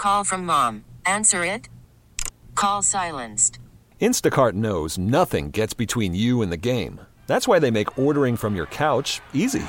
call from mom. Answer it. Call silenced. Instacart knows nothing gets between you and the game. That's why they make ordering from your couch easy.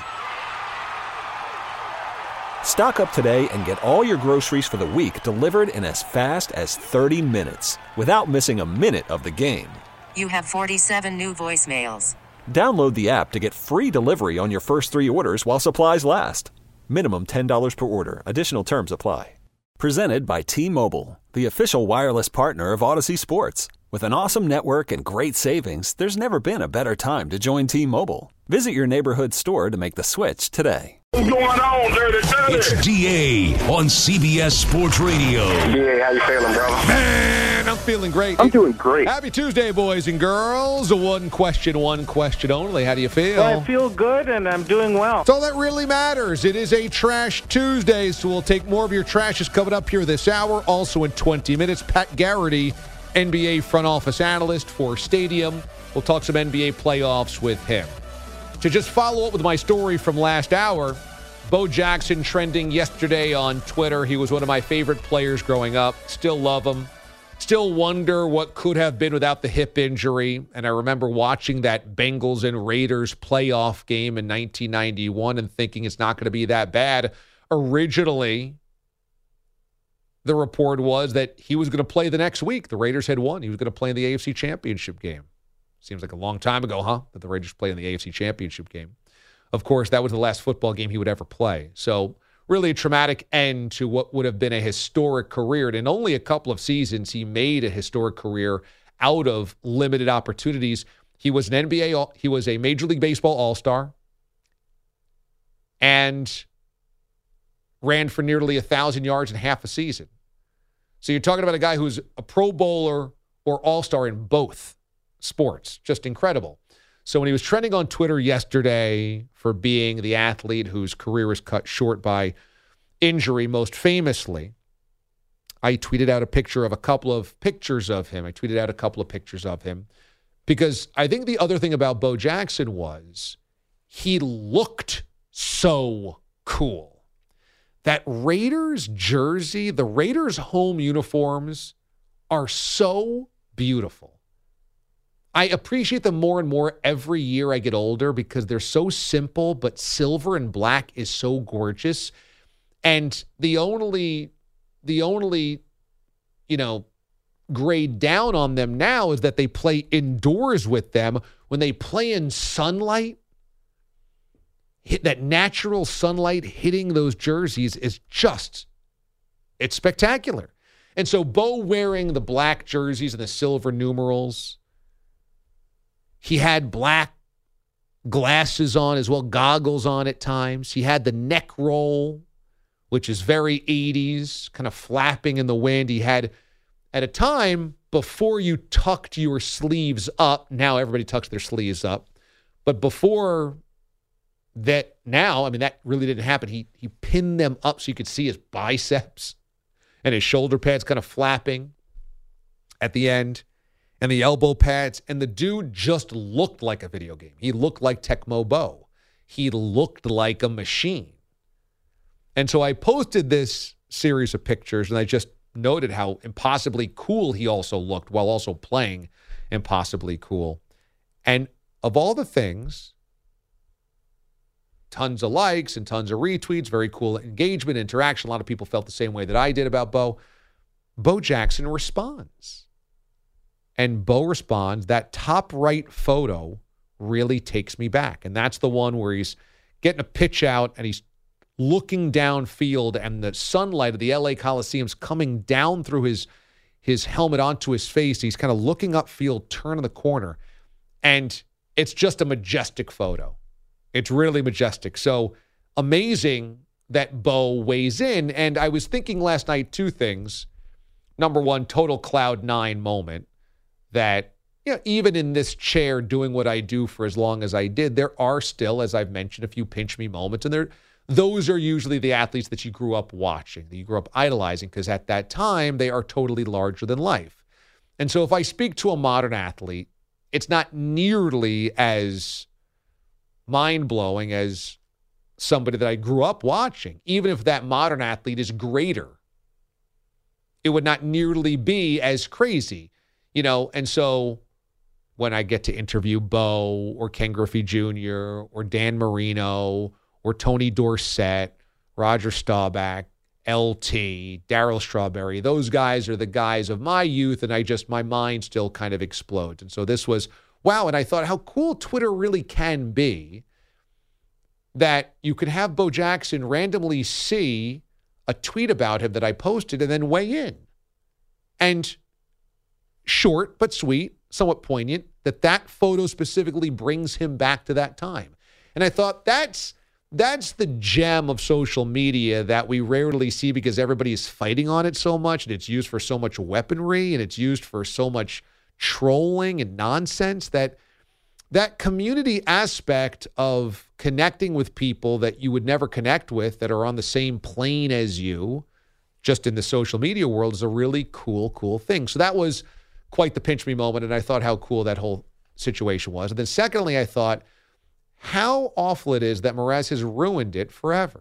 Stock up today and get all your groceries for the week delivered in as fast as 30 minutes without missing a minute of the game. You have 47 new voicemails. Download the app to get free delivery on your first 3 orders while supplies last. Minimum $10 per order. Additional terms apply. Presented by T-Mobile, the official wireless partner of Odyssey Sports. With an awesome network and great savings, there's never been a better time to join T-Mobile. Visit your neighborhood store to make the switch today. What's going on, Dirty? It's DA on CBS Sports Radio. DA, how you feeling, brother? Man, I'm feeling great. I'm doing great. Happy Tuesday, boys and girls. One question only. How do you feel? I feel good, and I'm doing well. That's all that really matters. It is a Trash Tuesday, so we'll take more of your trashes coming up here this hour. Also in 20 minutes, Pat Garrity, NBA front office analyst for Stadium. We'll talk some NBA playoffs with him. To just follow up with my story from last hour, Bo Jackson trending yesterday on Twitter. He was one of my favorite players growing up. Still love him. Still wonder what could have been without the hip injury. And I remember watching that Bengals and Raiders playoff game in 1991 and thinking it's not going to be that bad. Originally, the report was that he was going to play the next week. The Raiders had won. He was going to play in the AFC Championship game. Seems like a long time ago, huh? That the Raiders played in the AFC Championship game. Of course, that was the last football game he would ever play. So really a traumatic end to what would have been a historic career. And in only a couple of seasons, he made a historic career out of limited opportunities. He was an NBA, he was a Major League Baseball All-Star and ran for nearly 1,000 yards in half a season. So you're talking about a guy who's a Pro Bowler or All-Star in both sports. Just incredible. So when he was trending on Twitter yesterday for being the athlete whose career was cut short by injury, most famously, I tweeted out a couple of pictures of him because I think the other thing about Bo Jackson was he looked so cool. That Raiders jersey, the Raiders home uniforms are so beautiful. I appreciate them more and more every year I get older because they're so simple, but silver and black is so gorgeous. And the only, grade down on them now is that they play indoors with them. When they play in sunlight, that natural sunlight hitting those jerseys is it's spectacular. And so Bo wearing the black jerseys and the silver numerals, he had black glasses on as well, goggles on at times. He had the neck roll, which is very 80s, kind of flapping in the wind. He had, at a time, before you tucked your sleeves up, now everybody tucks their sleeves up, but before that, that really didn't happen. He pinned them up so you could see his biceps and his shoulder pads kind of flapping at the end. And the elbow pads, and the dude just looked like a video game. He looked like Tecmo Bo. He looked like a machine. And so I posted this series of pictures, and I just noted how impossibly cool he also looked while also playing impossibly cool. And of all the things, tons of likes and tons of retweets, very cool engagement, interaction. A lot of people felt the same way that I did about Bo. Bo Jackson responds. And Bo responds, that top right photo really takes me back. And that's the one where he's getting a pitch out and he's looking downfield and the sunlight of the LA Coliseum's coming down through his helmet onto his face. He's kind of looking upfield, turning the corner. And it's just a majestic photo. It's really majestic. So amazing that Bo weighs in. And I was thinking last night two things. Number one, total cloud nine moment. That, even in this chair doing what I do for as long as I did, there are still, as I've mentioned, a few pinch me moments. And those are usually the athletes that you grew up watching, that you grew up idolizing, because at that time, they are totally larger than life. And so if I speak to a modern athlete, it's not nearly as mind-blowing as somebody that I grew up watching, even if that modern athlete is greater it would not nearly be as crazy, And so when I get to interview Bo or Ken Griffey Jr. or Dan Marino or Tony Dorsett, Roger Staubach, LT, Darryl Strawberry, those guys are the guys of my youth, and my mind still kind of explodes. And so this was, wow, and I thought how cool Twitter really can be, that you could have Bo Jackson randomly see a tweet about him that I posted and then weigh in. And short but sweet, somewhat poignant, that photo specifically brings him back to that time. And I thought that's the gem of social media that we rarely see because everybody is fighting on it so much, and it's used for so much weaponry, and it's used for so much trolling and nonsense, that community aspect of connecting with people that you would never connect with, that are on the same plane as you, just in the social media world, is a really cool thing. So that was quite the pinch me moment, and I thought how cool that whole situation was. And then secondly, I thought how awful it is that Mraz has ruined it forever.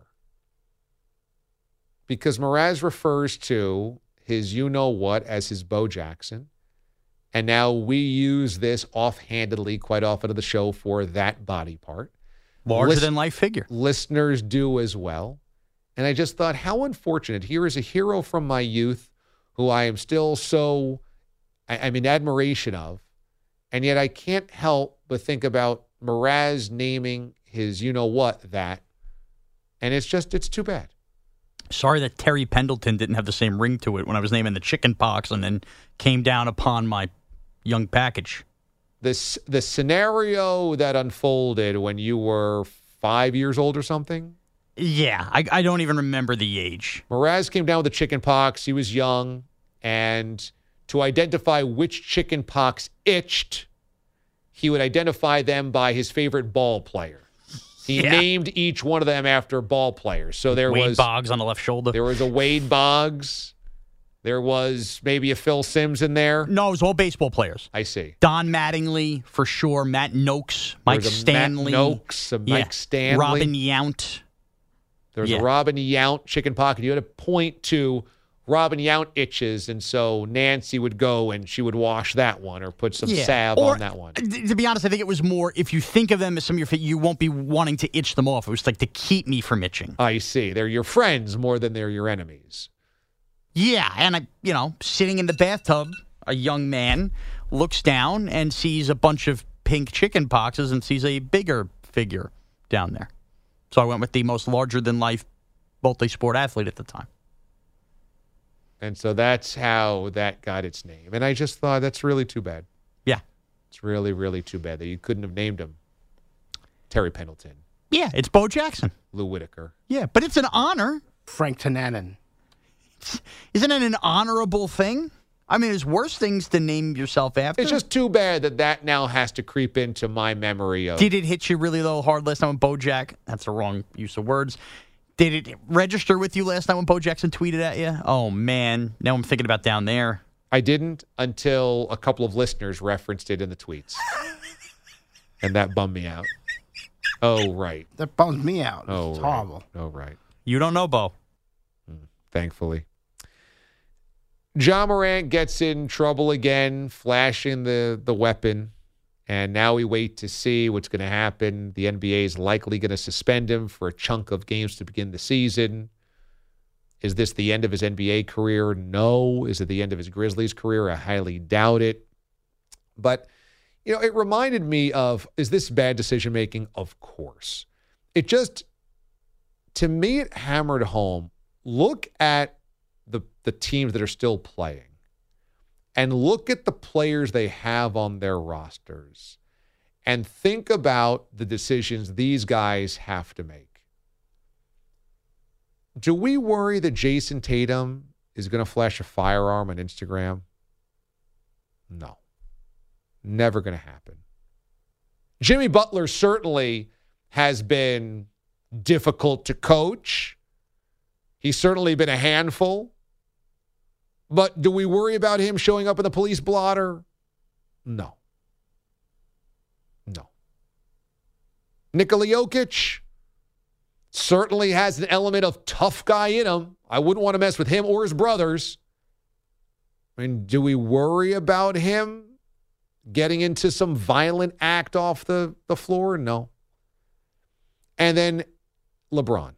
Because Mraz refers to his you-know-what as his Bo Jackson. And now we use this offhandedly quite often on the show for that body part. Larger-than-life figure. Listeners do as well. And I just thought, how unfortunate. Here is a hero from my youth who I am still I'm in admiration of. And yet I can't help but think about Mraz naming his you-know-what that. And it's too bad. Sorry that Terry Pendleton didn't have the same ring to it when I was naming the chicken pox and then came down upon my young package. The scenario that unfolded when you were 5 years old or something? Yeah, I don't even remember the age. Mraz came down with the chicken pox. He was young. And to identify which chicken pox itched, he would identify them by his favorite ball player. He named each one of them after ball players. So there Wade was Boggs on the left shoulder. There was a Wade Boggs. There was maybe a Phil Simms in there. No, it was all baseball players. I see. Don Mattingly, for sure. Matt Noakes. Mike Stanley. Matt Noakes, Mike Stanley. Robin Yount. There's a Robin Yount chicken pox. You had to point to Robin Yount itches, and so Nancy would go and she would wash that one or put some salve on that one. To be honest, I think it was more, if you think of them as some of your feet, you won't be wanting to itch them off. It was like to keep me from itching. I see. They're your friends more than they're your enemies. Yeah, and sitting in the bathtub, a young man looks down and sees a bunch of pink chicken poxes and sees a bigger figure down there. So I went with the most larger-than-life multi-sport athlete at the time. And so that's how that got its name. And I just thought that's really too bad. Yeah. It's really, really too bad that you couldn't have named him Terry Pendleton. Yeah, it's Bo Jackson. Lou Whitaker. Yeah, but it's an honor. Frank Tananen. Isn't it an honorable thing? I mean, there's worse things to name yourself after. It's just too bad that now has to creep into my memory of. Did it hit you really hard last time with Bojack? That's the wrong use of words. Did it register with you last night when Bo Jackson tweeted at you? Oh, man. Now I'm thinking about down there. I didn't until a couple of listeners referenced it in the tweets. And that bummed me out. Oh, right. That bums me out. Oh, it's right. horrible. Oh, right. You don't know, Bo. Thankfully. Ja Morant gets in trouble again, flashing the weapon. And now we wait to see what's going to happen. The NBA is likely going to suspend him for a chunk of games to begin the season. Is this the end of his NBA career? No. Is it the end of his Grizzlies career? I highly doubt it. But, it reminded me of, is this bad decision-making? Of course. It just, to me, it hammered home. Look at the teams that are still playing. And look at the players they have on their rosters and think about the decisions these guys have to make. Do we worry that Jason Tatum is going to flash a firearm on Instagram? No. Never going to happen. Jimmy Butler certainly has been difficult to coach. He's certainly been a handful. But do we worry about him showing up in the police blotter? No. No. Nikola Jokic certainly has an element of tough guy in him. I wouldn't want to mess with him or his brothers. I mean, do we worry about him getting into some violent act off the floor? No. And then LeBron.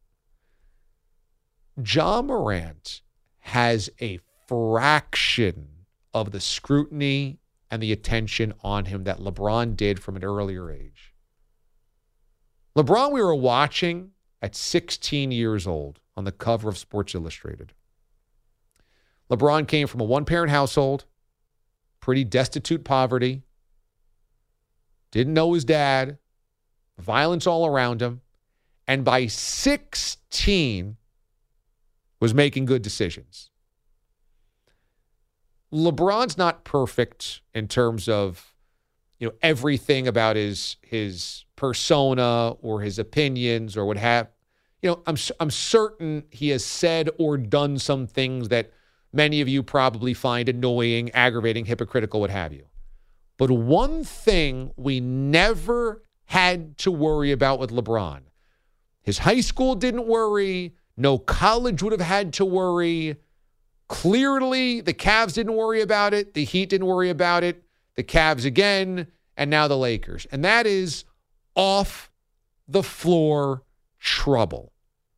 Ja Morant has a fraction of the scrutiny and the attention on him that LeBron did from an earlier age. LeBron, we were watching at 16 years old on the cover of Sports Illustrated. LeBron came from a one-parent household, pretty destitute poverty, didn't know his dad, violence all around him, and by 16 was making good decisions. LeBron's not perfect in terms of, everything about his persona or his opinions or what have. I'm certain he has said or done some things that many of you probably find annoying, aggravating, hypocritical, what have you. But one thing we never had to worry about with LeBron, his high school didn't worry, no college would have had to worry. Clearly, the Cavs didn't worry about it. The Heat didn't worry about it. The Cavs again, and now the Lakers. And that is off the floor trouble.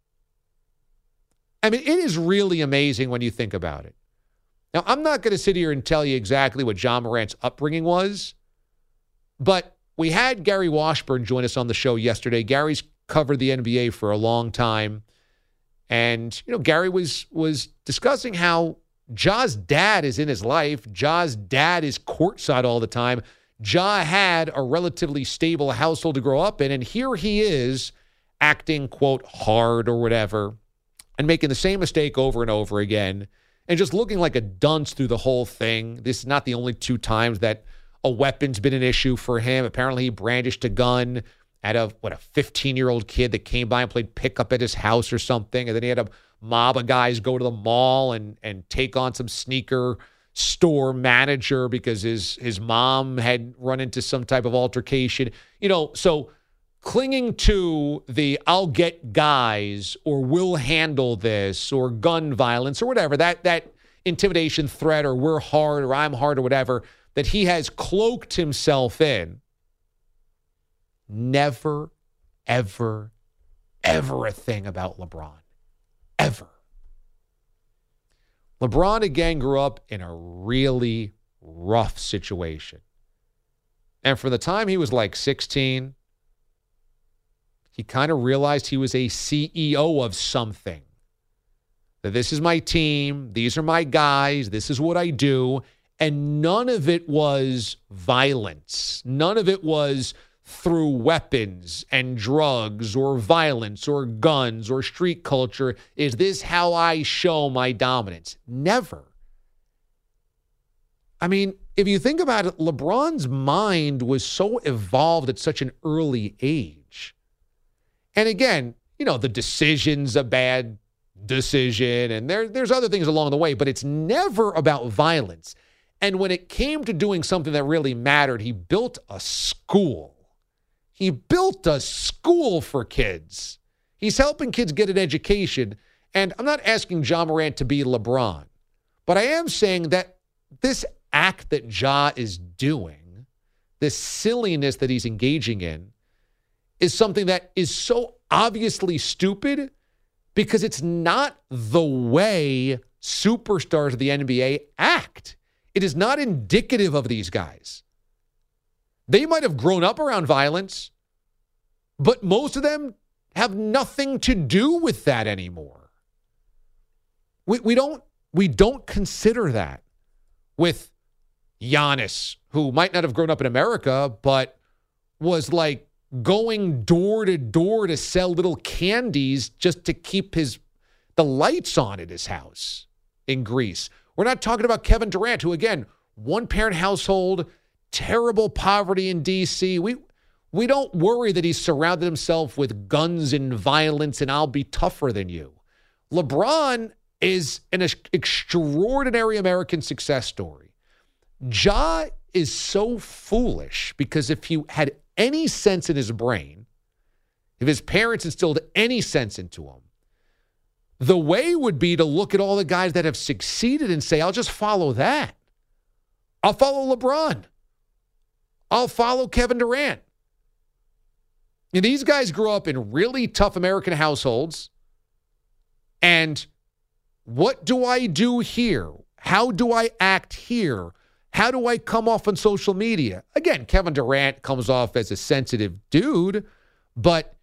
I mean, it is really amazing when you think about it. Now, I'm not going to sit here and tell you exactly what Ja Morant's upbringing was, but we had Gary Washburn join us on the show yesterday. Gary's covered the NBA for a long time. And, Gary was discussing how Ja's dad is in his life. Ja's dad is courtside all the time. Ja had a relatively stable household to grow up in. And here he is acting, quote, hard or whatever, and making the same mistake over and over again, and just looking like a dunce through the whole thing. This is not the only 2 times that a weapon's been an issue for him. Apparently, he brandished a gun at a 15-year-old kid that came by and played pickup at his house or something, and then he had a mob of guys go to the mall and take on some sneaker store manager because his mom had run into some type of altercation. So clinging to the I'll get guys or we'll handle this or gun violence or whatever, that intimidation threat or we're hard or I'm hard or whatever that he has cloaked himself in, never, ever, ever a thing about LeBron. Ever. LeBron, again, grew up in a really rough situation. And from the time he was like 16, he kind of realized he was a CEO of something. That this is my team, these are my guys, this is what I do. And none of it was violence. None of it was through weapons and drugs or violence or guns or street culture. Is this how I show my dominance? Never. I mean, if you think about it, LeBron's mind was so evolved at such an early age. And again, the decision's a bad decision, and there's other things along the way, but it's never about violence. And when it came to doing something that really mattered, he built a school. He built a school for kids. He's helping kids get an education. And I'm not asking Ja Morant to be LeBron, but I am saying that this act that Ja is doing, this silliness that he's engaging in, is something that is so obviously stupid because it's not the way superstars of the NBA act. It is not indicative of these guys. They might have grown up around violence, but most of them have nothing to do with that anymore. We don't consider that with Giannis, who might not have grown up in America, but was like going door to door to sell little candies just to keep the lights on at his house in Greece. We're not talking about Kevin Durant, who, again, one-parent household, terrible poverty in D.C. We don't worry that he's surrounded himself with guns and violence and I'll be tougher than you. LeBron is an extraordinary American success story. Ja is so foolish because if he had any sense in his brain, if his parents instilled any sense into him, The way would be to look at all the guys that have succeeded and say, I'll just follow that. I'll follow LeBron. I'll follow Kevin Durant. And these guys grew up in really tough American households. And what do I do here? How do I act here? How do I come off on social media? Again, Kevin Durant comes off as a sensitive dude, but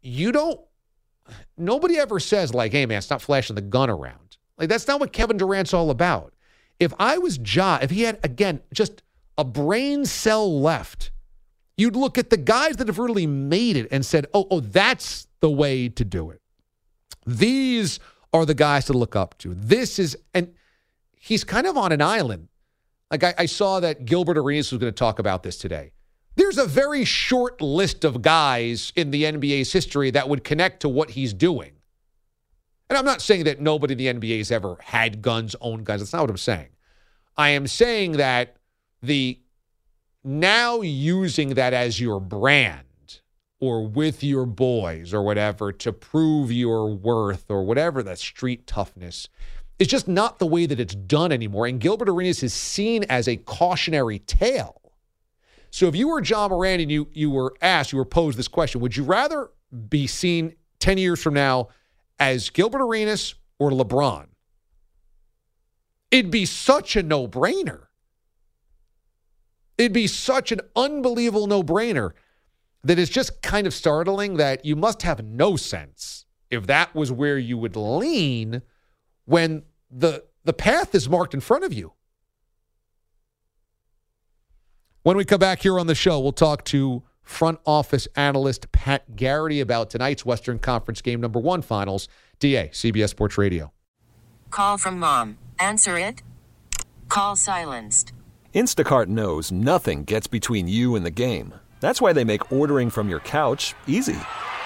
nobody ever says like, hey man, stop flashing the gun around. Like, that's not what Kevin Durant's all about. If I was Ja, if he had, again, just a brain cell left, you'd look at the guys that have really made it and said, oh, that's the way to do it. These are the guys to look up to. And he's kind of on an island. Like I saw that Gilbert Arenas was going to talk about this today. There's a very short list of guys in the NBA's history that would connect to what he's doing. And I'm not saying that nobody in the NBA has ever had guns, owned guns. That's not what I'm saying. I am saying that the now using that as your brand or with your boys or whatever to prove your worth or whatever, that street toughness, is just not the way that it's done anymore. And Gilbert Arenas is seen as a cautionary tale. So if you were Ja Morant and you were posed this question, would you rather be seen 10 years from now as Gilbert Arenas or LeBron? It'd be such a no-brainer. It'd be such an unbelievable no-brainer that it's just kind of startling that you must have no sense if that was where you would lean when the path is marked in front of you. When we come back here on the show, we'll talk to front office analyst Pat Garrity about tonight's Western Conference Game number 1 finals. DA, CBS Sports Radio. Call from mom. Answer it. Call silenced. Instacart knows nothing gets between you and the game. That's why they make ordering from your couch easy.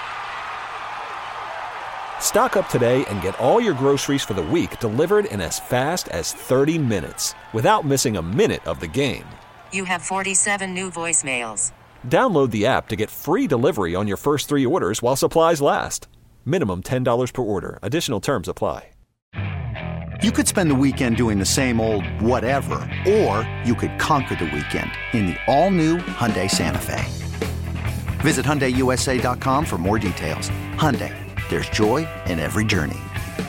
Stock up today and get all your groceries for the week delivered in as fast as 30 minutes without missing a minute of the game. You have 47 new voicemails. Download the app to get free delivery on your first 3 orders while supplies last. Minimum $10 per order. Additional terms apply. You could spend the weekend doing the same old whatever, or you could conquer the weekend in the all-new Hyundai Santa Fe. Visit HyundaiUSA.com for more details. Hyundai, there's joy in every journey.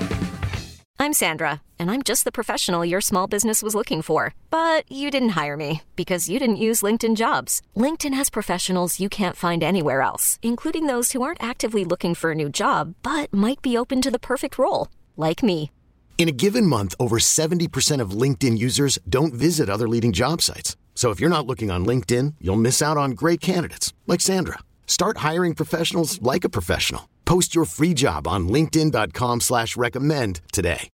I'm Sandra, and I'm just the professional your small business was looking for. But you didn't hire me because you didn't use LinkedIn Jobs. LinkedIn has professionals you can't find anywhere else, including those who aren't actively looking for a new job, but might be open to the perfect role, like me. In a given month, over 70% of LinkedIn users don't visit other leading job sites. So if you're not looking on LinkedIn, you'll miss out on great candidates like Sandra. Start hiring professionals like a professional. Post your free job on linkedin.com/recommend today.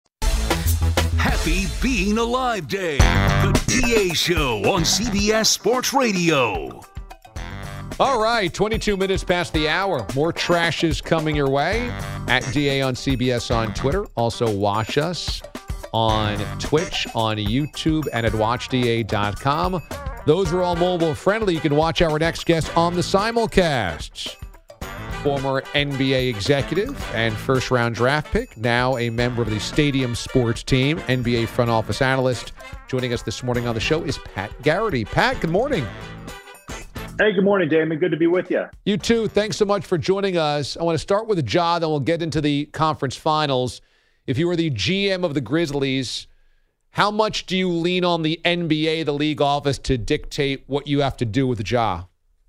Happy Being Alive Day. The DA Show on CBS Sports Radio. All right, 22 minutes past the hour. More trash is coming your way. At DA on CBS on Twitter. Also watch us on Twitch, on YouTube, and at watchda.com. Those are all mobile friendly. You can watch our next guest on the simulcast. Former NBA executive and first-round draft pick, now a member of the Stadium Sports team, NBA front office analyst. Joining us this morning on the show is Pat Garrity. Pat, good morning. Hey, good morning, Damon. Good to be with you. You too. Thanks so much for joining us. I want to start with Ja, then we'll get into the conference finals. If you were the GM of the Grizzlies, how much do you lean on the NBA, the league office, to dictate what you have to do with Ja?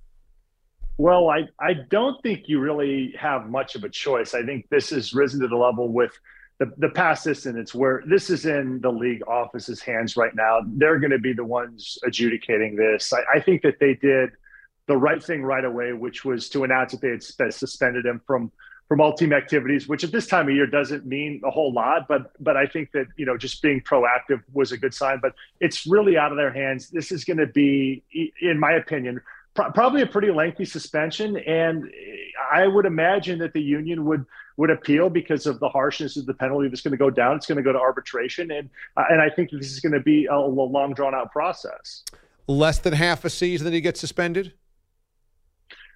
Well, I don't think you really have much of a choice. I think this has risen to the level with the past incidents where this is in the league office's hands right now. They're going to be the ones adjudicating this. I think that they did the right thing right away, which was to announce that they had suspended him from all team activities, which at this time of year doesn't mean a whole lot. But I think that, just being proactive was a good sign. But it's really out of their hands. This is going to be, in my opinion, probably a pretty lengthy suspension. And I would imagine that the union would appeal because of the harshness of the penalty that's going to go down. It's going to go to arbitration. And I think this is going to be a long, drawn-out process. Less than half a season that he gets suspended?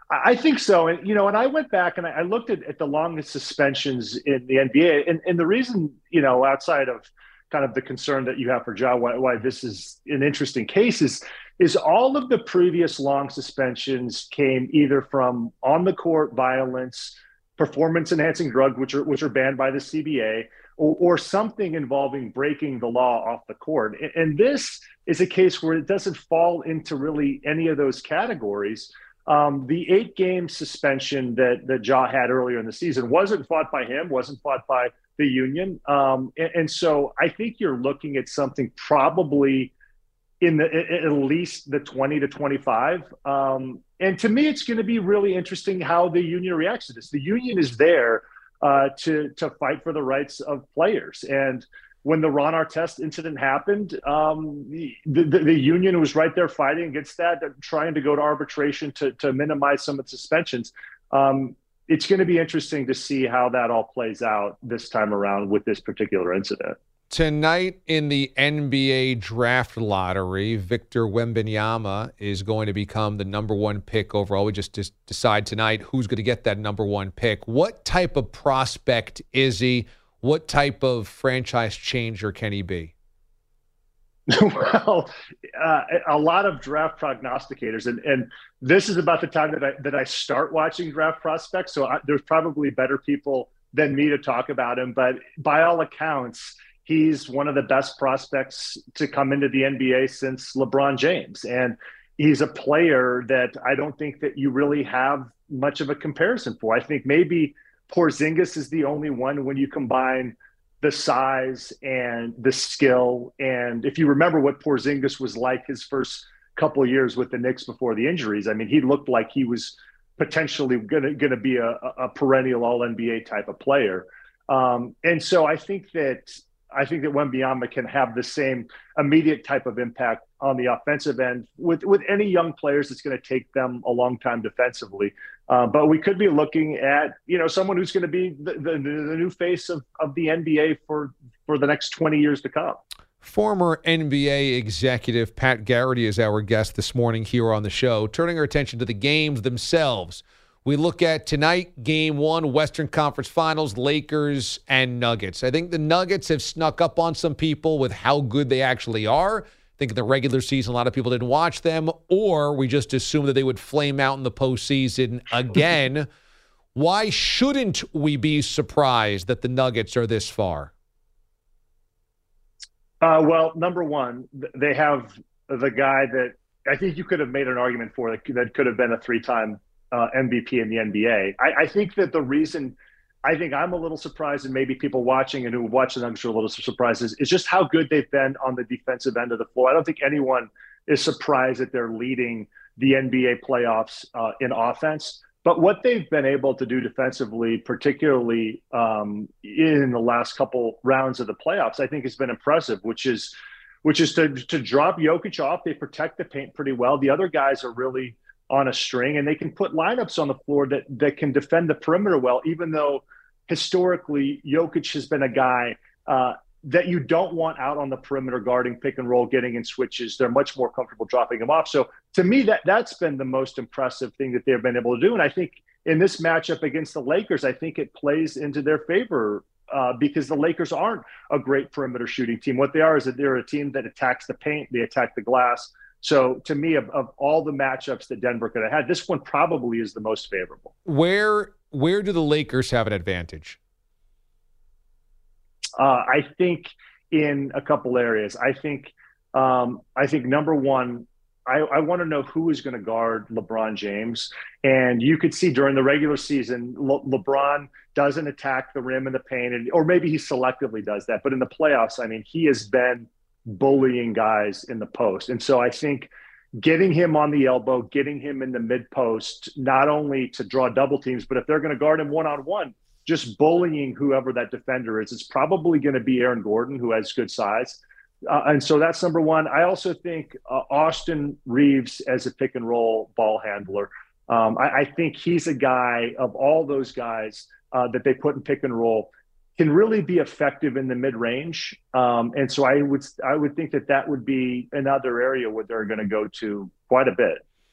I think so. And, and I went back and I looked at the longest suspensions in the NBA. And the reason, outside of kind of the concern that you have for Ja, why this is an interesting case is all of the previous long suspensions came either from on the court violence, performance enhancing drugs, which are banned by the CBA, or something involving breaking the law off the court. And this is a case where it doesn't fall into really any of those categories. The 8-game suspension that Ja had earlier in the season wasn't fought by him, wasn't fought by the union. And so I think you're looking at something probably in at least the 20 to 25. And to me, it's going to be really interesting how the union reacts to this. The union is there to fight for the rights of players. And when the Ron Artest incident happened, the union was right there fighting against that, trying to go to arbitration to minimize some of the suspensions. It's going to be interesting to see how that all plays out this time around with this particular incident. Tonight in the NBA draft lottery, Victor Wembanyama is going to become the number 1 pick overall. We just decide tonight who's going to get that number 1 pick. What type of prospect is he? What type of franchise changer can he be? Well, a lot of draft prognosticators, and this is about the time that I start watching draft prospects. So there's probably better people than me to talk about him. But by all accounts, he's one of the best prospects to come into the NBA since LeBron James. And he's a player that I don't think that you really have much of a comparison for. I think maybe Porzingis is the only one when you combine the size and the skill. And if you remember what Porzingis was like his first couple of years with the Knicks before the injuries, I mean, he looked like he was potentially going to be a perennial All-NBA type of player. And so I think that Wembanyama can have the same immediate type of impact on the offensive end with any young players. It's going to take them a long time defensively. But we could be looking at, someone who's going to be the new face of the NBA for the next 20 years to come. Former NBA executive Pat Garrity is our guest this morning here on the show, turning our attention to the games themselves. We look at tonight, Game 1, Western Conference Finals, Lakers and Nuggets. I think the Nuggets have snuck up on some people with how good they actually are. I think in the regular season, a lot of people didn't watch them, or we just assumed that they would flame out in the postseason again. Why shouldn't we be surprised that the Nuggets are this far? Well, number one, they have the guy that I think you could have made an argument for that could have been a 3-time MVP in the NBA. I think that the reason I think I'm a little surprised, and maybe people watching and who watch the Nuggets are a little surprised, is just how good they've been on the defensive end of the floor. I don't think anyone is surprised that they're leading the NBA playoffs in offense. But what they've been able to do defensively, particularly in the last couple rounds of the playoffs, I think has been impressive, which is to drop Jokic off. They protect the paint pretty well. The other guys are really on a string, and they can put lineups on the floor that can defend the perimeter well, even though historically Jokic has been a guy that you don't want out on the perimeter guarding pick and roll, getting in switches. They're much more comfortable dropping him off. So to me, that's been the most impressive thing that they've been able to do. And I think in this matchup against the Lakers, I think it plays into their favor because the Lakers aren't a great perimeter shooting team. What they are is that they're a team that attacks the paint, they attack the glass. So to me, of all the matchups that Denver could have had, this one probably is the most favorable. Where do the Lakers have an advantage? I think in a couple areas. I think number one, I want to know who is going to guard LeBron James. And you could see during the regular season, LeBron doesn't attack the rim and the paint, or maybe he selectively does that. But in the playoffs, I mean, he has been bullying guys in the post. And so I think getting him on the elbow, getting him in the mid post, not only to draw double teams, but if they're going to guard him one-on-one, just bullying whoever that defender is. It's probably going to be Aaron Gordon, who has good size. And so that's number one. I also think Austin Reeves as a pick and roll ball handler. I think he's a guy of all those guys that they put in pick and roll can really be effective in the mid range. And so I would think that would be another area where they're going to go to quite a bit.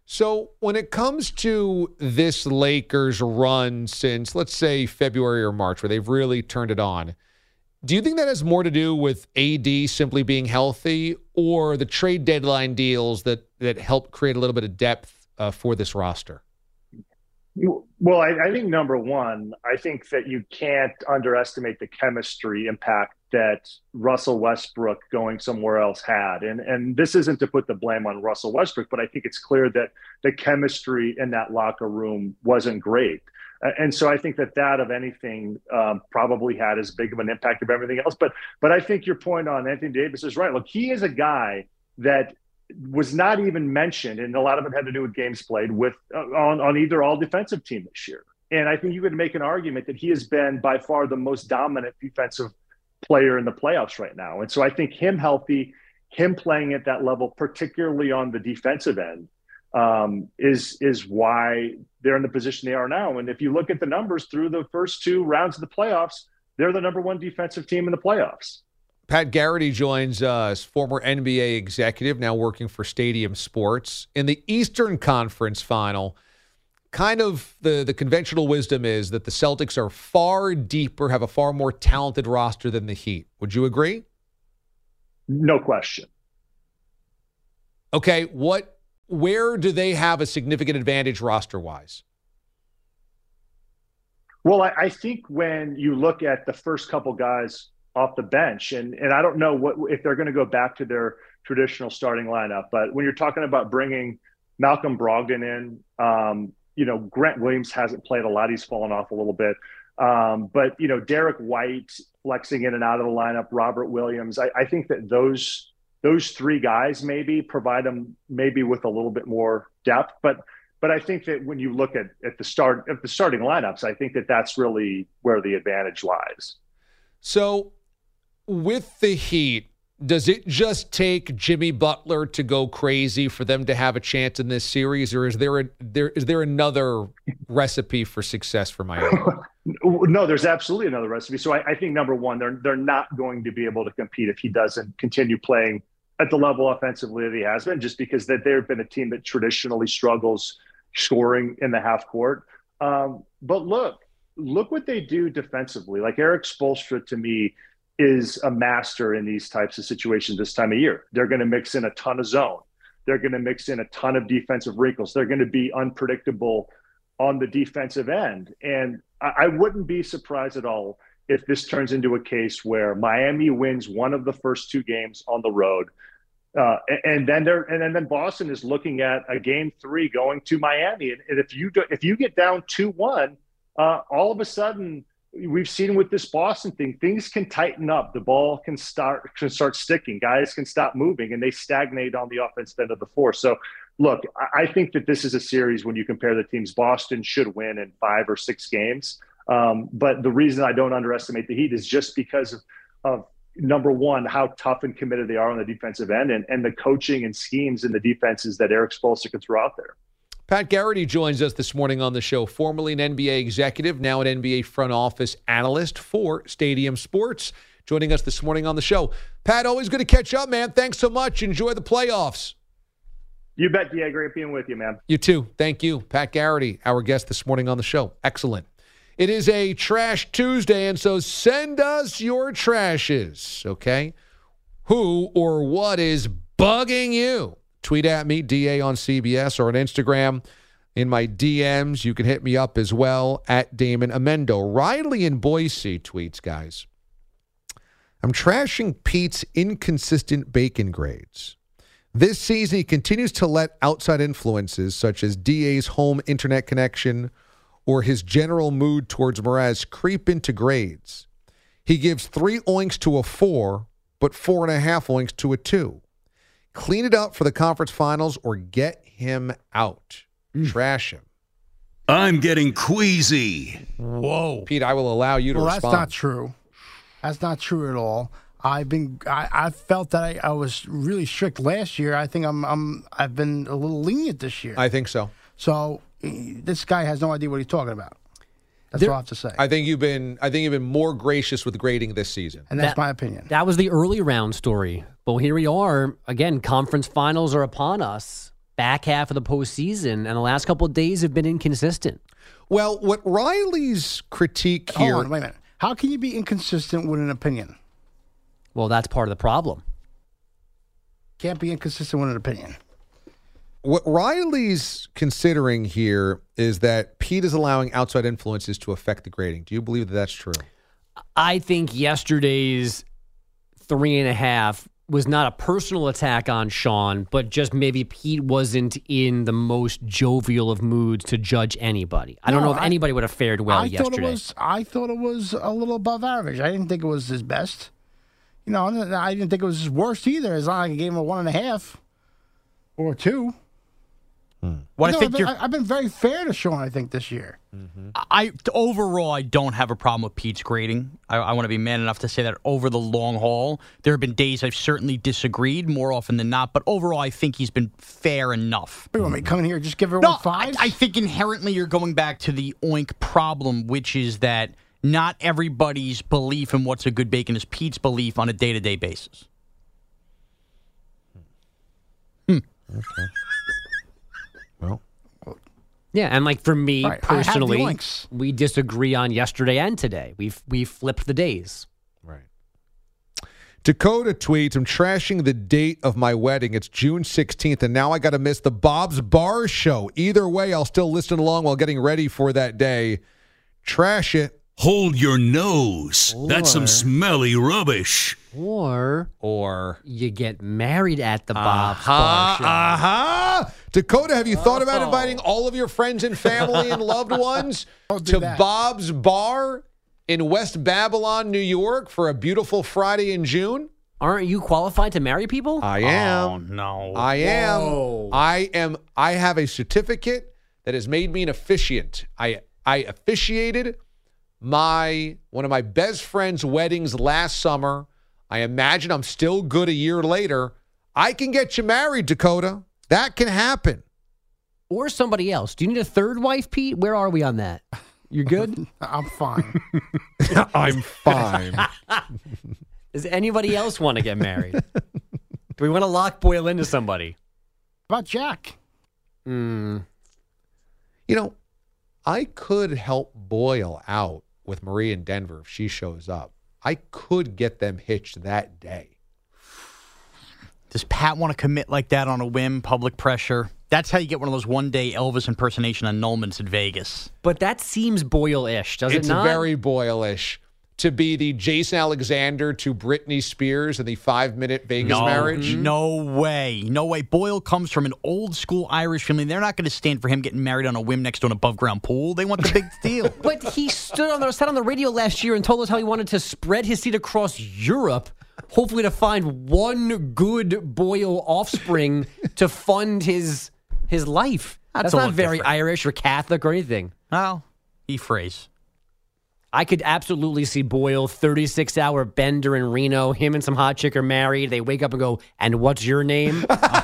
So when it comes to this Lakers run since, let's say, February or March, where they've really turned it on, do you think that has more to do with AD simply being healthy or the trade deadline deals that help create a little bit of depth for this roster? Well, I think number one, I think that you can't underestimate the chemistry impact that Russell Westbrook going somewhere else had. And this isn't to put the blame on Russell Westbrook, but I think it's clear that the chemistry in that locker room wasn't great. And so I think that of anything probably had as big of an impact of everything else. But I think your point on Anthony Davis is right. Look, he is a guy that was not even mentioned, and a lot of it had to do with games played with on either all defensive team this year. And I think you could make an argument that he has been by far the most dominant defensive player in the playoffs right now. And so I think him healthy, him playing at that level, particularly on the defensive end, is why they're in the position they are now. And if you look at the numbers through the first two rounds of the playoffs, they're the number one defensive team in the playoffs. Pat Garrity joins us, former NBA executive, now working for Stadium Sports. In the Eastern Conference Final, kind of the conventional wisdom is that the Celtics are far deeper, have a far more talented roster than the Heat. Would you agree? No question. Okay, where do they have a significant advantage roster-wise? Well, I think when you look at the first couple guys off the bench, and I don't know if they're going to go back to their traditional starting lineup, but when you're talking about bringing Malcolm Brogdon in, Grant Williams hasn't played a lot. He's fallen off a little bit. But, Derek White flexing in and out of the lineup, Robert Williams, I think that those three guys maybe provide them maybe with a little bit more depth. But I think that when you look at the starting lineups, I think that that's really where the advantage lies. So with the Heat, does it just take Jimmy Butler to go crazy for them to have a chance in this series, or is there another recipe for success for Miami? No, there's absolutely another recipe. So I think number one, they're not going to be able to compete if he doesn't continue playing at the level offensively that he has been, just because that they've been a team that traditionally struggles scoring in the half court. But look what they do defensively. Like Eric Spoelstra, to me, is a master in these types of situations this time of year. They're going to mix in a ton of zone. They're going to mix in a ton of defensive wrinkles. They're going to be unpredictable on the defensive end. And I wouldn't be surprised at all if this turns into a case where Miami wins one of the first two games on the road. And then Boston is looking at a game three going to Miami. And if you get down 2-1, all of a sudden, we've seen with this Boston thing, things can tighten up. The ball can start sticking. Guys can stop moving, and they stagnate on the offensive end of the floor. So, look, I think that this is a series when you compare the teams. Boston should win in 5 or 6 games. But the reason I don't underestimate the Heat is just because of number one, how tough and committed they are on the defensive end, and the coaching and schemes and the defenses that Eric Spoelstra can throw out there. Pat Garrity joins us this morning on the show, formerly an NBA executive, now an NBA front office analyst for Stadium Sports, joining us this morning on the show. Pat, always good to catch up, man. Thanks so much. Enjoy the playoffs. You bet, yeah. Great being with you, man. You too. Thank you. Pat Garrity, our guest this morning on the show. Excellent. It is a Trash Tuesday, and so send us your trashes, okay? Who or what is bugging you? Tweet at me, DA on CBS, or on Instagram. In my DMs, you can hit me up as well, at Damon Amendo. Riley in Boise tweets, guys, I'm trashing Pete's inconsistent bacon grades. This season, he continues to let outside influences, such as DA's home internet connection or his general mood towards Mraz, creep into grades. He gives 3 oinks to a 4, but 4.5 oinks to a 2. Clean it up for the conference finals or get him out. Trash him. I'm getting queasy. Whoa. Pete, I will allow you to respond. That's not true. That's not true at all. I felt that I was really strict last year. I think I've been a little lenient this year. I think so. So this guy has no idea what he's talking about. That's all I have to say. I think you've been more gracious with grading this season. And that's my opinion. That was the early round story. But here we are. Again, conference finals are upon us. back half of the postseason, and the last couple of days have been inconsistent. Well, what Riley's critique here... Hold on, wait a minute. How can you be inconsistent with an opinion? Well, that's part of the problem. Can't be inconsistent with an opinion. What Riley's considering here is that Pete is allowing outside influences to affect the grading. Do you believe that that's true? I think yesterday's 3.5 was not a personal attack on Sean, but just maybe Pete wasn't in the most jovial of moods to judge anybody. I don't know if anybody would have fared well yesterday. I thought it was a little above average. I didn't think it was his best. You know, I didn't think it was his worst either. It's not like I gave him a 1.5 or 2. Well, I've been very fair to Sean, I think, this year. Overall, I don't have a problem with Pete's grading. I want to be man enough to say that over the long haul, there have been days I've certainly disagreed more often than not. But overall, I think he's been fair enough. You want me to come in here and just give everyone 5? I think inherently you're going back to the oink problem, which is that not everybody's belief in what's a good bacon is Pete's belief on a day-to-day basis. Okay. Well, yeah, and like for me personally, we disagree on yesterday and today. We flipped the days. Right. Dakota tweets, I'm trashing the date of my wedding. It's June 16th, and now I got to miss the Bob's Bar show. Either way, I'll still listen along while getting ready for that day. Trash it. Hold your nose. That's some smelly rubbish. Or you get married at the Bob's Bar show. Dakota, have you thought about inviting all of your friends and family and loved ones to Bob's Bar in West Babylon, New York for a beautiful Friday in June? Aren't you qualified to marry people? I am. Oh, no. I am. Whoa. I have a certificate that has made me an officiant. I officiated one of my best friend's weddings last summer. I imagine I'm still good a year later. I can get you married, Dakota. That can happen. Or somebody else. Do you need a third wife, Pete? Where are we on that? You're good? I'm fine. I'm fine. Does anybody else want to get married? Do we want to lock Boyle into somebody? How about Jack? You know, I could help Boyle out with Marie in Denver if she shows up. I could get them hitched that day. Does Pat want to commit like that on a whim, public pressure? That's how you get one of those one-day Elvis impersonation annulments in Vegas. But that seems Boyle-ish, does it not? It's very Boyle-ish. To be the Jason Alexander to Britney Spears in the 5-minute Vegas marriage? No way. No way. Boyle comes from an old-school Irish family. They're not going to stand for him getting married on a whim next to an above-ground pool. They want the big deal. But he sat on the radio last year and told us how he wanted to spread his seat across Europe, hopefully to find one good Boyle offspring to fund his life. That's not very different. Irish or Catholic or anything. Well, he phrase. I could absolutely see Boyle, 36-hour bender in Reno. Him and some hot chick are married. They wake up and go, and what's your name?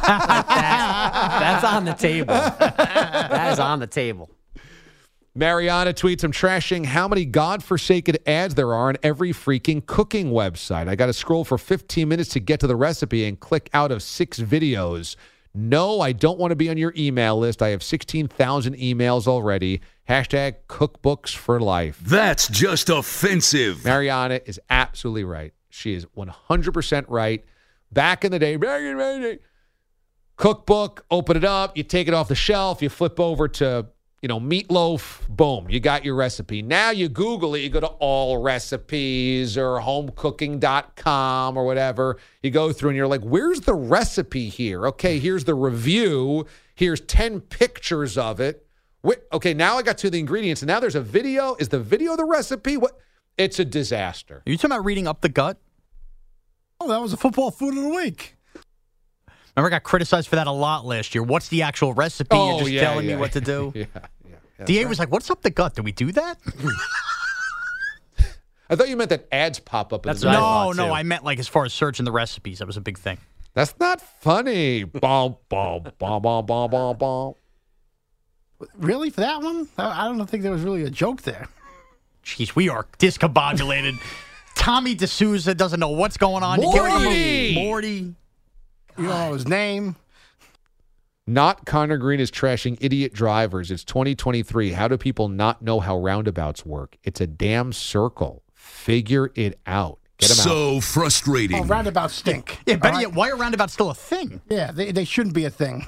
That's on the table. That is on the table. Mariana tweets, I'm trashing how many godforsaken ads there are on every freaking cooking website. I got to scroll for 15 minutes to get to the recipe and click out of 6 videos. No, I don't want to be on your email list. I have 16,000 emails already. Hashtag cookbooks for life. That's just offensive. Mariana is absolutely right. She is 100% right. Back in the day, cookbook, open it up, you take it off the shelf, you flip over to, meatloaf, boom, you got your recipe. Now you Google it, you go to All Recipes or homecooking.com or whatever. You go through and you're like, where's the recipe here? Okay, here's the review. Here's 10 pictures of it. Okay, now I got to the ingredients, and now there's a video. Is the video the recipe? What? It's a disaster. Are you talking about reading up the gut? Oh, that was a football food of the week. Remember, I got criticized for that a lot last year. What's the actual recipe? You're just telling me what to do. DA was like, what's up the gut? Did we do that? I thought you meant that ads pop up. No, I meant like as far as searching the recipes. That was a big thing. That's not funny. Bom, bom, bom, bom, bom, bom, bom. Really? For that one? I don't think there was really a joke there. Jeez, we are discombobulated. Tommy D'Souza doesn't know what's going on. Morty! Morty. You don't know his name. Not Connor Green is trashing idiot drivers. It's 2023. How do people not know how roundabouts work? It's a damn circle. Figure it out. Get them out. So frustrating. Oh, roundabouts stink. Yeah, better yet, why are roundabouts still a thing? Yeah, they shouldn't be a thing.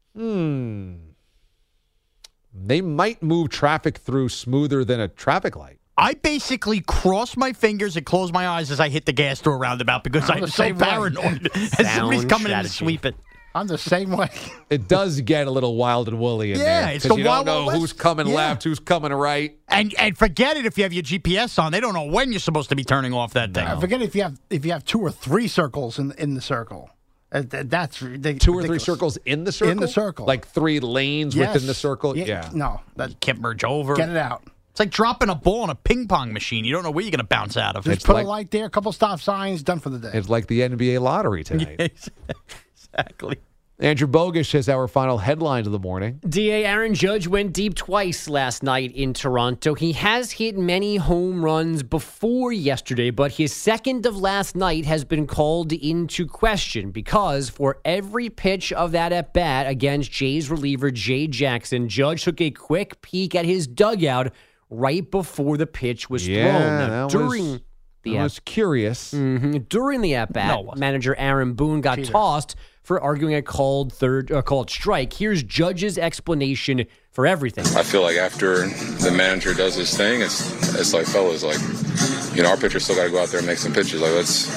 They might move traffic through smoother than a traffic light. I basically cross my fingers and close my eyes as I hit the gas through a roundabout because I'm so paranoid. As somebody's coming in to sweep it. I'm the same way. It does get a little wild and woolly in there. Yeah, it's the you Wild don't know Wild who's West. coming Yeah. left, who's coming right. And forget it if you have your GPS on. They don't know when you're supposed to be turning off that thing. Forget if you have 2 or 3 circles in the circle. That's ridiculous. 2 or 3 circles in the circle? In the circle. Like 3 lanes Yes. within the circle? Yeah. No. You can't merge over. Get it out. It's like dropping a ball in a ping pong machine. You don't know where you're going to bounce out of. Just put a light there, a couple stop signs, done for the day. It's like the NBA lottery tonight. Exactly. Andrew Bogish has our final headlines of the morning. DA Aaron Judge went deep twice last night in Toronto. He has hit many home runs before yesterday, but his second of last night has been called into question because for every pitch of that at-bat against Jays reliever Jay Jackson, Judge took a quick peek at his dugout right before the pitch was thrown. Now, during the I was curious. During the at-bat, manager Aaron Boone got tossed for arguing a called strike. Here's Judge's explanation for everything. I feel like after the manager does his thing, it's like, fellas, like, you know, our pitcher still got to go out there and make some pitches. Like,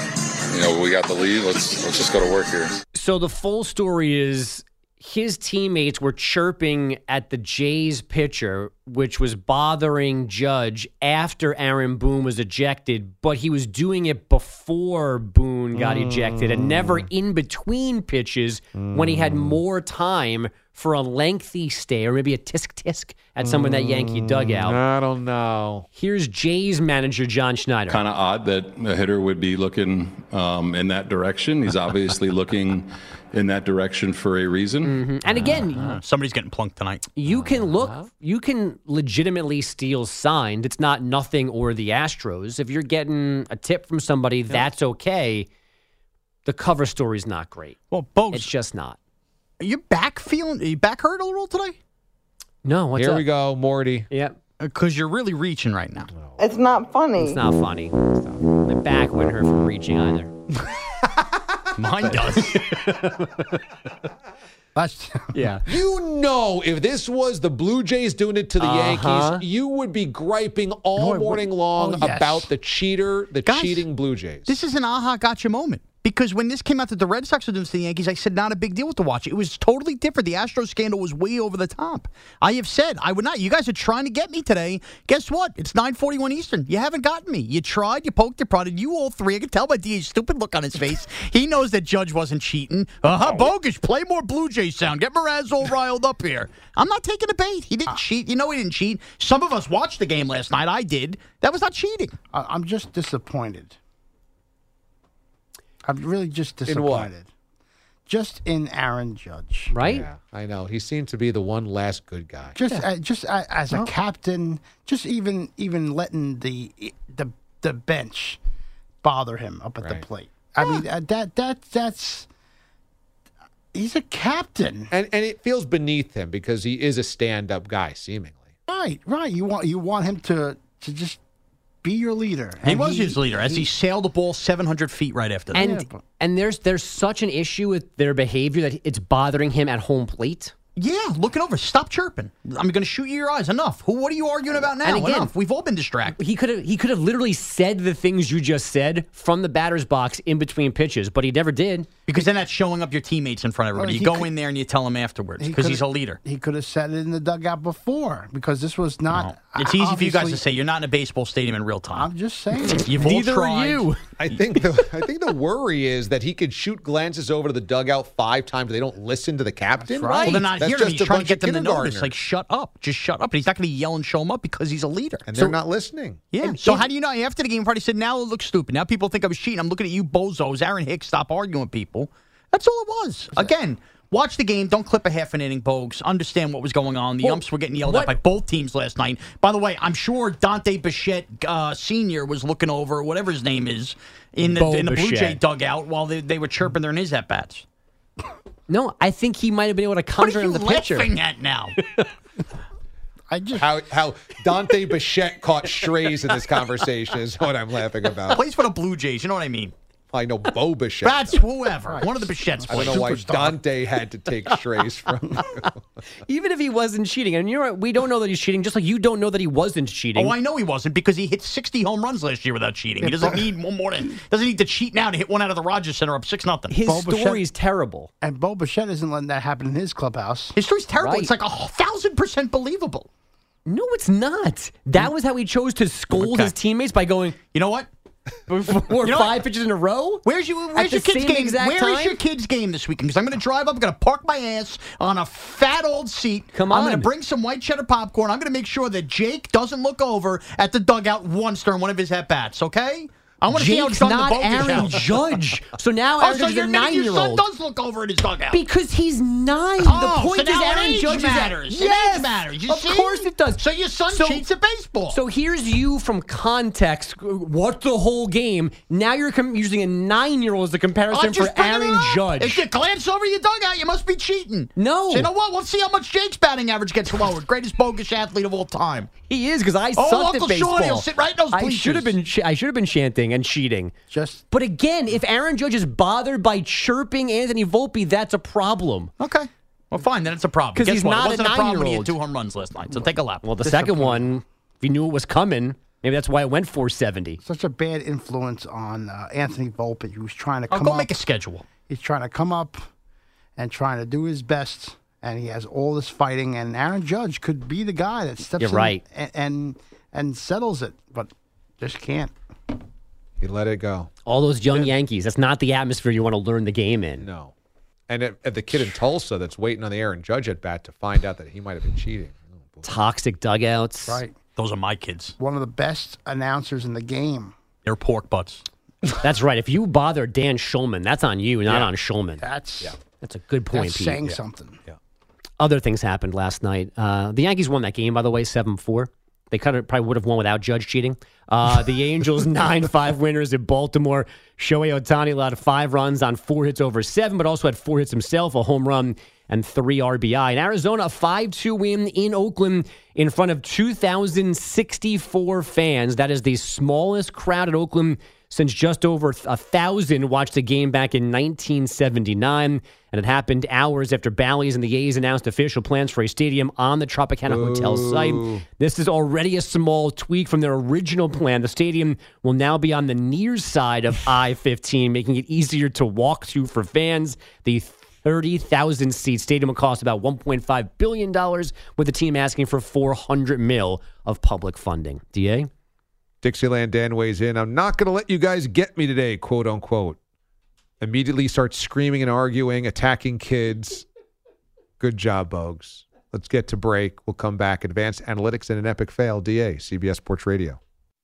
we got the lead. Let's just go to work here. So the full story is his teammates were chirping at the Jays pitcher, which was bothering Judge after Aaron Boone was ejected, but he was doing it before Boone got ejected and never in between pitches when he had more time for a lengthy stay or maybe a tisk-tisk at someone in that Yankee dugout. I don't know. Here's Jays manager John Schneider. Kind of odd that a hitter would be looking in that direction. He's obviously looking in that direction for a reason. And again, somebody's getting plunked tonight. You can look, you can legitimately steal signs. It's not nothing or the Astros. If you're getting a tip from somebody, that's okay. The cover story's not great. Well, Bogues, it's just not. Are you back hurt a little today? No, what's Here up? we go, Morty. Yep. Because you're really reaching right now. It's not funny. It's not funny. My back wouldn't hurt from reaching either. Mine does. Yeah. You know, if this was the Blue Jays doing it to the Yankees, you would be griping all morning long about the cheating Blue Jays. This is an aha gotcha moment. Because when this came out that the Red Sox were doing this to the Yankees, I said not a big deal to watch. It was totally different. The Astros scandal was way over the top. I have said I would not. You guys are trying to get me today. Guess what? It's 9:41 Eastern. You haven't gotten me. You tried. You poked. You prodded. You all three. I can tell by DA's stupid look on his face. He knows that Judge wasn't cheating. Bogish. Play more Blue Jays sound. Get Mraz all riled up here. I'm not taking the bait. He didn't cheat. You know he didn't cheat. Some of us watched the game last night. I did. That was not cheating. I'm just disappointed. I'm really just In what? disappointed. Just in Aaron Judge. Right? Yeah, I know. He seemed to be the one last good guy. Just as a captain, just even letting the bench bother him up at the plate. I mean that's he's a captain. And it feels beneath him because he is a stand-up guy, seemingly. Right. You want him to just be your leader. He was his leader as he sailed the ball 700 feet right after that. And there's such an issue with their behavior that it's bothering him at home plate. Yeah, look it over. Stop chirping. I'm going to shoot you in your eyes. Enough. What are you arguing about now? And again, Enough. We've all been distracted. He could have literally said the things you just said from the batter's box in between pitches, but he never did. Because then that's showing up your teammates in front of everybody. You go in there and you tell them afterwards because he's a leader. He could have said it in the dugout before because this was not. It's easy for you guys to say. You're not in a baseball stadium in real time. I'm just saying. You've all Neither tried. are you. I think the worry is that he could shoot glances over to the dugout 5 times. They don't listen to the captain. Right. Well, they're not That's hearing him. just He's a trying to bunch get of them to notice. kindergartners. Like, shut up. Just shut up. And he's not going to yell and show them up because he's a leader. And they're not listening. Yeah. So how do you know? After the game, Party said, now it looks stupid. Now people think I was cheating. I'm looking at you bozos. Aaron Hicks, stop arguing with people. That's all it was. Again, watch the game. Don't clip a half an inning, Bogues. Understand what was going on. The umps were getting yelled at by both teams last night. By the way, I'm sure Dante Bichette Sr. was looking over, whatever his name is, in the Blue Jay dugout while they were chirping during his at-bats. No, I think he might have been able to conjure him the pitcher. What are you laughing at now? I just how Dante Bichette caught strays in this conversation is what I'm laughing about. Plays for the Blue Jays. You know what I mean? I know Bo Bichette. That's whoever. One of the Bichettes. I don't know why Dante had to take strays from you. Even if he wasn't cheating, and you know what? We don't know that he's cheating, just like you don't know that he wasn't cheating. Oh, I know he wasn't because he hit 60 home runs last year without cheating. He doesn't need one more. Doesn't need to cheat now to hit one out of the Rogers Center up 6-0. His story's terrible. And Bo Bichette isn't letting that happen in his clubhouse. His story's terrible. Right. It's like 1,000% believable. No, it's not. That was how he chose to scold his teammates by going, you know what? Before 5 pitches in a row? Where's your kids' game? Where is your kids' game this weekend? Because I'm going to drive up, I'm going to park my ass on a fat old seat. Come I'm on. going to bring some white cheddar popcorn. I'm going to make sure that Jake doesn't look over at the dugout once during one of his at-bats, okay? I want to see how it's Jake's done not the Bogus Aaron house. Judge. So now Aaron Judge is a 9-year-old. Your son does look over at his dugout. Because he's 9. Oh, the point so is now Aaron age Judge matters. is Age matters. You of see? course it does. So your son cheats at baseball. So here's you from context. What's the whole game? Now you're using a 9-year-old as a comparison for Aaron Judge. If you glance over your dugout, you must be cheating. No. So you know what? Let's see how much Jake's batting average gets lowered. Greatest bogus athlete of all time. He is, because I sucked Uncle at baseball. Sean, he'll sit right in those bleachers. I should have been chanting and cheating. But again, if Aaron Judge is bothered by chirping Anthony Volpe, that's a problem. Okay. Well, fine, then it's a problem. Because Guess he's what? not It wasn't a a problem when he 9-year-old. had 2 home runs last night. So take a lap. Well, the second one, if he knew it was coming, maybe that's why it went 470. Such a bad influence on Anthony Volpe, who's trying to I'll come go up. make a schedule. He's trying to come up and trying to do his best, and he has all this fighting. And Aaron Judge could be the guy that steps You're in right. and settles it, but just can't. He let it go. All those young Yankees, that's not the atmosphere you want to learn the game in. No. And at the kid in Tulsa that's waiting on the Aaron Judge at bat to find out that he might have been cheating. Toxic dugouts. Right. Those are my kids. One of the best announcers in the game. They're pork butts. That's right. If you bother Dan Schulman, that's on you, not on Schulman. That's a good point, that's Pete. saying something. Yeah. Other things happened last night. The Yankees won that game, by the way, 7-4. They probably would have won without Judge cheating. The Angels 9-5 winners at Baltimore. Shohei Ohtani allowed 5 runs on 4 hits over 7, but also had 4 hits himself, a home run, and 3 RBI. In Arizona, a 5-2 win in Oakland in front of 2,064 fans. That is the smallest crowd at Oakland since just over 1,000 watched the game back in 1979. And it happened hours after Bally's and the A's announced official plans for a stadium on the Tropicana Hotel site. This is already a small tweak from their original plan. The stadium will now be on the near side of I-15, making it easier to walk to for fans. The 30,000-seat stadium will cost about $1.5 billion, with the team asking for $400 million of public funding. DA? Dixieland Dan weighs in. I'm not going to let you guys get me today, quote unquote. Immediately starts screaming and arguing, attacking kids. Good job, Bogues. Let's get to break. We'll come back. Advanced analytics and an epic fail. DA, CBS Sports Radio.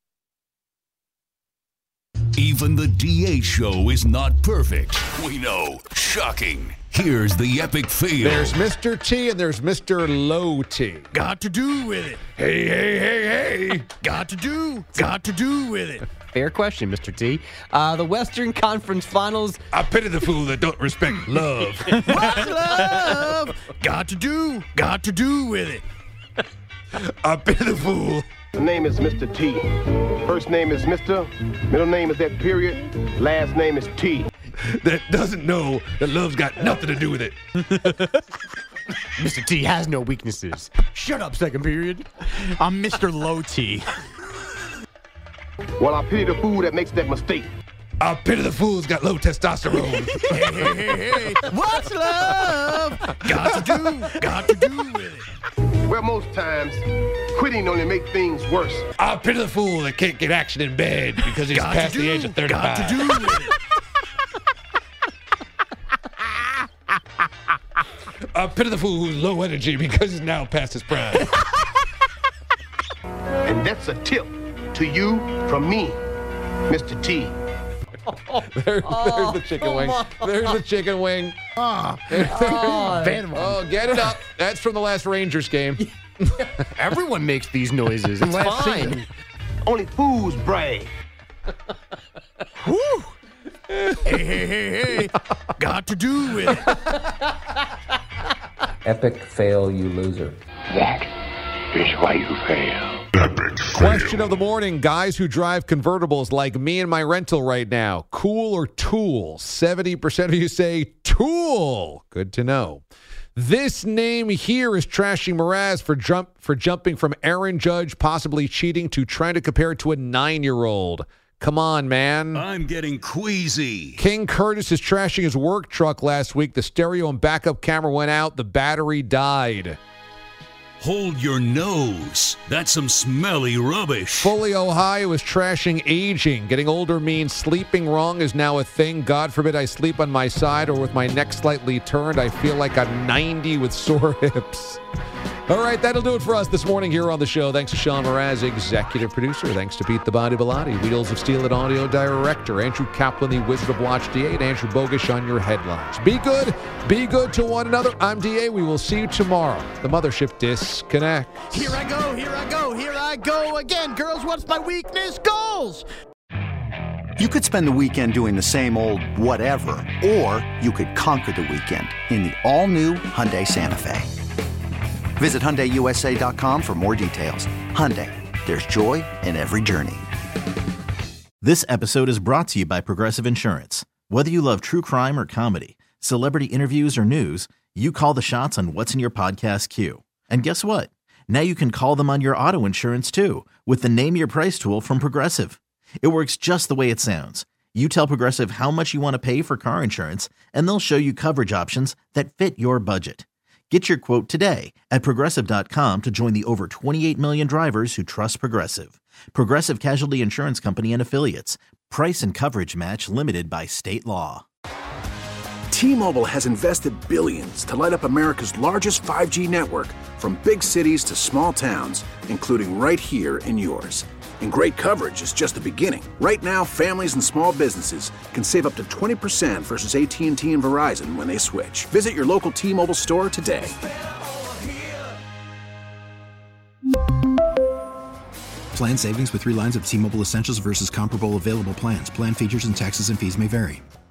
Even the DA show is not perfect. We know. Shocking. Here's the epic fail. There's Mr. T and there's Mr. Low T. Got to do with it. Hey, hey, hey, hey. Got to do with it. Fair question, Mr. T. The Western Conference Finals. I pity the fool that don't respect love. What's love? Got to do with it. I pity the fool. The name is Mr. T. First name is Mr. Middle name is that period. Last name is T. That doesn't know that love's got nothing to do with it. Mr. T has no weaknesses. Shut up, second period. I'm Mr. Low T. Well, I pity the fool that makes that mistake. I pity the fool's got low testosterone. Hey. What's love? Got to do with it. Well, most times, quitting only make things worse. I pity the fool that can't get action in bed because he's past the age of 35. Got to do with it. I pity the fool who's low energy because he's now past his prime. And that's a tip to you from me, Mr. T. There's the chicken wing. There's the chicken wing. Bad one. Oh, get it up. That's from the last Rangers game. Everyone makes these noises. It's fine. Only fools brag. Whew. Hey. Got to do with it. Epic fail, you loser. That is why you fail. Question of the morning. Guys who drive convertibles like me and my rental right now, cool or tool? 70% of you say tool. Good to know. This name here is trashing Mraz for jumping from Aaron Judge possibly cheating to trying to compare it to a 9-year-old. Come on, man. I'm getting queasy. King Curtis is trashing his work truck last week. The stereo and backup camera went out. The battery died. Hold your nose. That's some smelly rubbish. Fully Ohio is trashing aging. Getting older means sleeping wrong is now a thing. God forbid I sleep on my side or with my neck slightly turned. I feel like I'm 90 with sore hips. All right, that'll do it for us this morning here on the show. Thanks to Sean Mraz, executive producer. Thanks to Pete the Body Bellotti, Wheels of Steel and audio director. Andrew Kaplan, the Wizard of Watch DA, and Andrew Bogish on your headlines. Be good to one another. I'm DA. We will see you tomorrow. The Mothership disconnects. Here I go again. Girls, what's my weakness? Goals! You could spend the weekend doing the same old whatever, or you could conquer the weekend in the all-new Hyundai Santa Fe. Visit HyundaiUSA.com for more details. Hyundai, there's joy in every journey. This episode is brought to you by Progressive Insurance. Whether you love true crime or comedy, celebrity interviews or news, you call the shots on what's in your podcast queue. And guess what? Now you can call them on your auto insurance too with the Name Your Price tool from Progressive. It works just the way it sounds. You tell Progressive how much you want to pay for car insurance, and they'll show you coverage options that fit your budget. Get your quote today at Progressive.com to join the over 28 million drivers who trust Progressive. Progressive Casualty Insurance Company and Affiliates. Price and coverage match limited by state law. T-Mobile has invested billions to light up America's largest 5G network, from big cities to small towns, including right here in yours. And great coverage is just the beginning. Right now, families and small businesses can save up to 20% versus AT&T and Verizon when they switch. Visit your local T-Mobile store today. Plan savings with 3 lines of T-Mobile Essentials versus comparable available plans. Plan features and taxes and fees may vary.